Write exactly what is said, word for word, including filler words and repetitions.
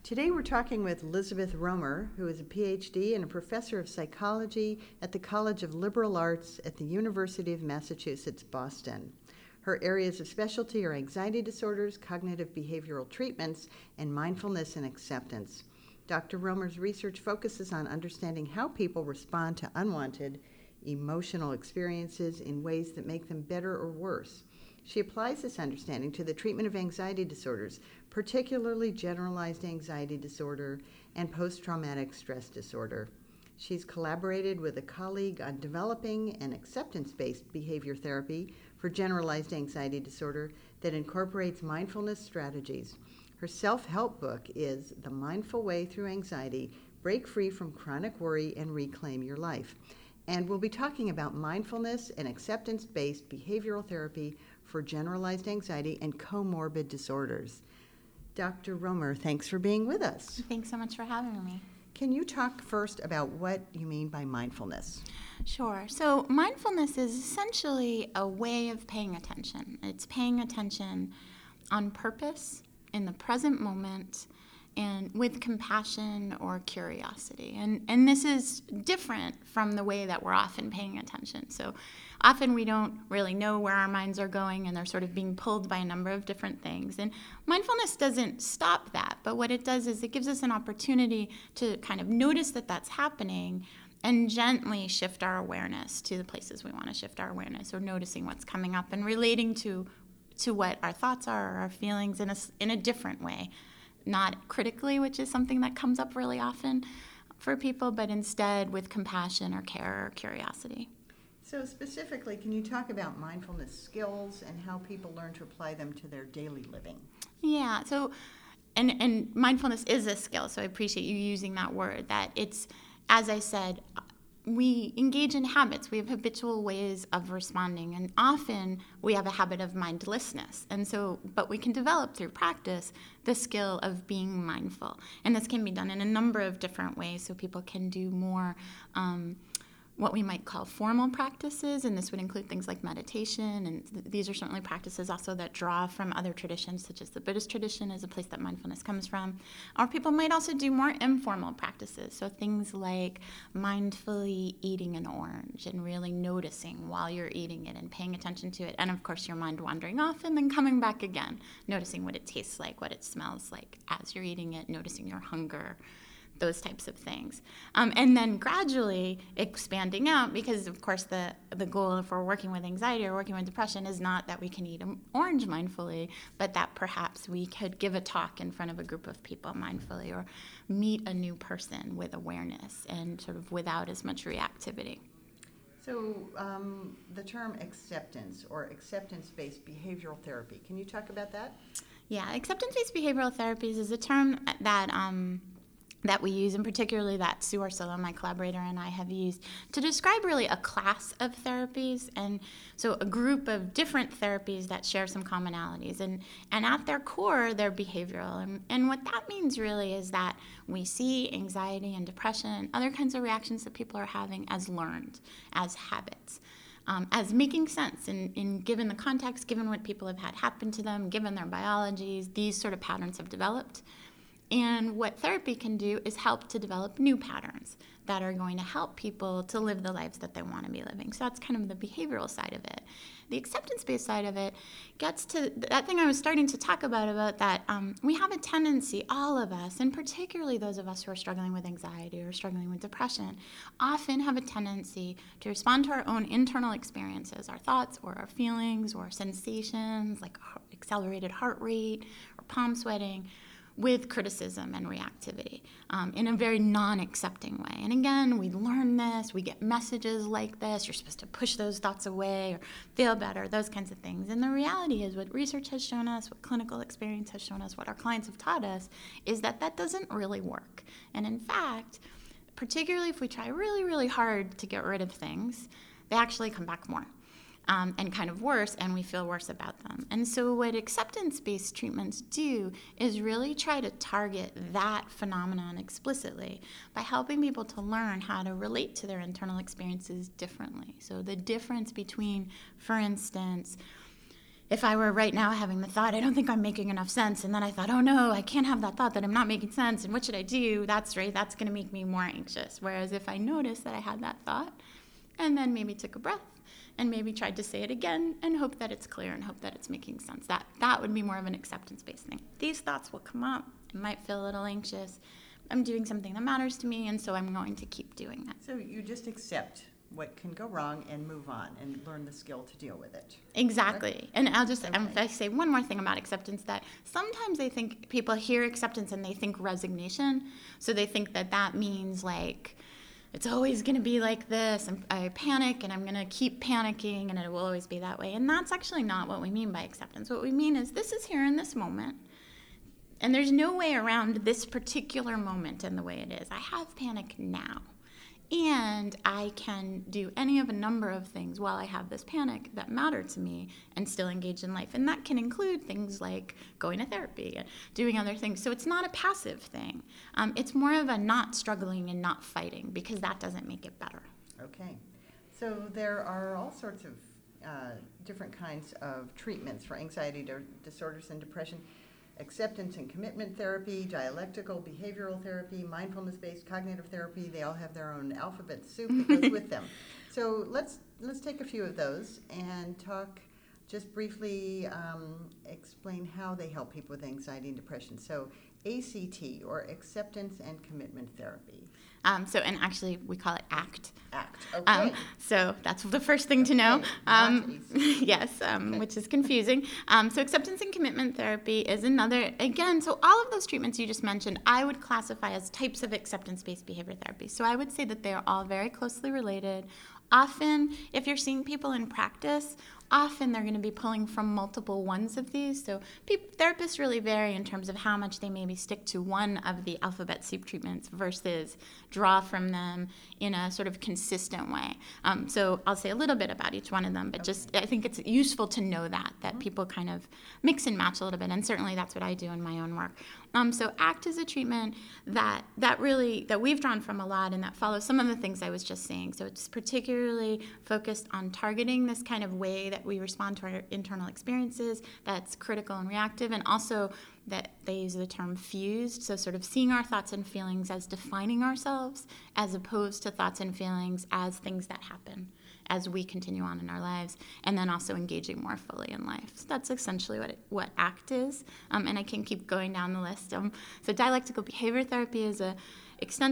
Today we're talking with Elizabeth Romer, who is a P H D and a professor of psychology at the College of Liberal Arts at the University of Massachusetts, Boston. Her areas of specialty are anxiety disorders, cognitive behavioral treatments, and mindfulness and acceptance. Doctor Romer's research focuses on understanding how people respond to unwanted emotional experiences in ways that make them better or worse. She applies this understanding to the treatment of anxiety disorders, particularly generalized anxiety disorder and post-traumatic stress disorder. She's collaborated with a colleague on developing an acceptance-based behavior therapy for generalized anxiety disorder that incorporates mindfulness strategies. Her self-help book is The Mindful Way Through Anxiety: Break Free from Chronic Worry and Reclaim Your Life. And we'll be talking about mindfulness and acceptance-based behavioral therapy for generalized anxiety and comorbid disorders. Doctor Romer, thanks for being with us. Thanks so much for having me. Can you talk first about what you mean by mindfulness? Sure. So mindfulness is essentially a way of paying attention. It's paying attention on purpose, in the present moment, and with compassion or curiosity. And and this is different from the way that we're often paying attention. So often we don't really know where our minds are going, and they're sort of being pulled by a number of different things. And mindfulness doesn't stop that, but what it does is it gives us an opportunity to kind of notice that that's happening and gently shift our awareness to the places we want to shift our awareness, or noticing what's coming up and relating to to what our thoughts are or our feelings in a, in a different way. Not critically, which is something that comes up really often for people, but instead with compassion or care or curiosity. So specifically, can you talk about mindfulness skills and how people learn to apply them to their daily living? Yeah, so, and, and mindfulness is a skill, so I appreciate you using that word, that it's, as I said, we engage in habits. We have habitual ways of responding, and often we have a habit of mindlessness. And so, but we can develop through practice the skill of being mindful. And this can be done in a number of different ways, so people can do more um, what we might call formal practices, and this would include things like meditation, and th- these are certainly practices also that draw from other traditions, such as the Buddhist tradition is a place that mindfulness comes from. Or people might also do more informal practices, so things like mindfully eating an orange and really noticing while you're eating it and paying attention to it, and of course your mind wandering off and then coming back again, noticing what it tastes like, what it smells like as you're eating it, noticing your hunger, those types of things. Um, and then gradually expanding out, because of course the, the goal if we're working with anxiety or working with depression is not that we can eat an orange mindfully, but that perhaps we could give a talk in front of a group of people mindfully, or meet a new person with awareness and sort of without as much reactivity. So um, the term acceptance or acceptance-based behavioral therapy, can you talk about that? Yeah, acceptance-based behavioral therapies is a term that um, that we use, and particularly that Sue Arcillo, my collaborator, and I have used to describe really a class of therapies, and so a group of different therapies that share some commonalities, and, and at their core, they're behavioral. And, and what that means really is that we see anxiety and depression and other kinds of reactions that people are having as learned, as habits. Um, as making sense in, in given the context, given what people have had happen to them, given their biologies, these sort of patterns have developed. And what therapy can do is help to develop new patterns that are going to help people to live the lives that they want to be living. So that's kind of the behavioral side of it. The acceptance-based side of it gets to that thing I was starting to talk about, about that um, we have a tendency, all of us, and particularly those of us who are struggling with anxiety or struggling with depression, often have a tendency to respond to our own internal experiences, our thoughts or our feelings or sensations like accelerated heart rate or palm sweating, with criticism and reactivity um, in a very non-accepting way. And again, we learn this, we get messages like this, you're supposed to push those thoughts away or feel better, those kinds of things. And the reality is what research has shown us, what clinical experience has shown us, what our clients have taught us, is that that doesn't really work. And in fact, particularly if we try really, really hard to get rid of things, they actually come back more. Um, and kind of worse, and we feel worse about them. And so what acceptance-based treatments do is really try to target that phenomenon explicitly by helping people to learn how to relate to their internal experiences differently. So the difference between, for instance, if I were right now having the thought, I don't think I'm making enough sense, and then I thought, oh no, I can't have that thought that I'm not making sense, and what should I do? That's right, that's going to make me more anxious. Whereas if I noticed that I had that thought, and then maybe took a breath, and maybe tried to say it again, and hope that it's clear and hope that it's making sense, that that would be more of an acceptance-based thing. These thoughts will come up. I might feel a little anxious. I'm doing something that matters to me, and so I'm going to keep doing that. So you just accept what can go wrong and move on and learn the skill to deal with it. Exactly. Correct? And I'll just Okay. um, if I say one more thing about acceptance, that sometimes I think people hear acceptance and they think resignation. So they think that that means like, it's always going to be like this. I'm, I panic and I'm going to keep panicking and it will always be that way. And that's actually not what we mean by acceptance. What we mean is this is here in this moment. And there's no way around this particular moment and the way it is. I have panic now. And I can do any of a number of things while I have this panic that matter to me and still engage in life. And that can include things like going to therapy and doing other things. So it's not a passive thing. Um, it's more of a not struggling and not fighting, because that doesn't make it better. Okay. So there are all sorts of uh, different kinds of treatments for anxiety di- disorders and depression. Acceptance and commitment therapy, dialectical behavioral therapy, mindfulness-based cognitive therapy, they all have their own alphabet soup that goes with them. So let's let's take a few of those and talk just briefly, um, explain how they help people with anxiety and depression. So A C T, or acceptance and commitment therapy. Um, so, and actually we call it ACT. ACT, okay. Um, so that's the first thing to know. Okay, not Um, easy. yes, um, Okay. which is confusing. Um, so acceptance and commitment therapy is another, again, so all of those treatments you just mentioned, I would classify as types of acceptance-based behavior therapy. So I would say that they are all very closely related. Often, if you're seeing people in practice, often they're going to be pulling from multiple ones of these. So pe- therapists really vary in terms of how much they maybe stick to one of the alphabet soup treatments versus draw from them in a sort of consistent way. Um, so I'll say a little bit about each one of them, but just I think it's useful to know that, that mm-hmm. people kind of mix and match a little bit, and certainly that's what I do in my own work. Um, so ACT is a treatment that that really, that we've drawn from a lot and that follows some of the things I was just saying. So it's particularly focused on targeting this kind of way that we respond to our internal experiences that's critical and reactive, and also that they use the term fused, so sort of seeing our thoughts and feelings as defining ourselves as opposed to thoughts and feelings as things that happen as we continue on in our lives, and then also engaging more fully in life. So that's essentially what it, what ACT is, um, and I can keep going down the list. Um, so dialectical behavior therapy is a extensive